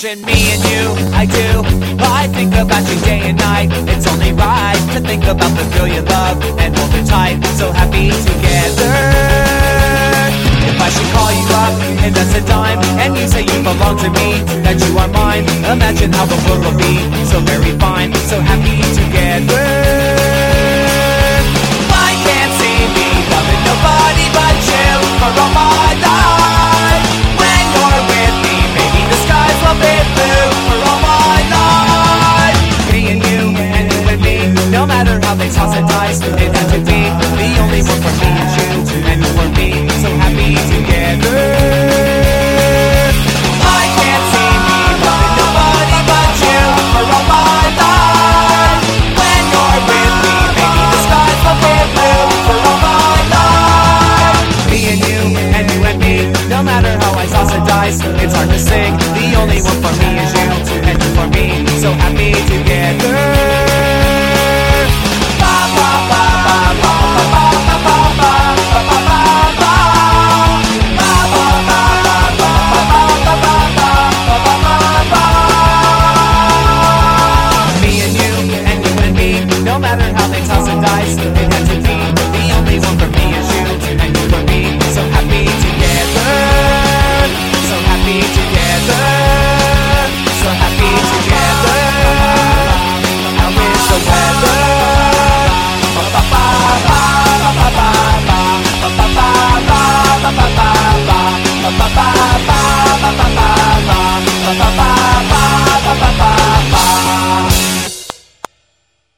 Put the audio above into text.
imagine me and you, I do. I think about you day and night. It's only right to think about the girl you love and hold her tight. So happy together. If I should call you up, invest a dime, and you say you belong to me, that you are mine, imagine how the world will be so very fine, so happy together. I can't see me loving nobody but you for all my life. When you're with me, baby, the skies will be blue for all my life. Me and you and me, no matter how they toss and dice, it had to be the only one for me is you and you for me, so happy together. I can't see me loving nobody but you for all my life. When you're with me, baby, the skies will be blue for all my life. Me and you and me, no matter how I toss and dice, it's hard to sing. The only one for me is you and you for me, so happy together. Ba ba ba ba ba ba ba ba ba ba ba ba ba. Ba ba ba ba ba ba ba ba ba ba. Me and you and me, no matter how they toss and dice, it had to be the only one for me is you and you for me, so happy together, so happy together.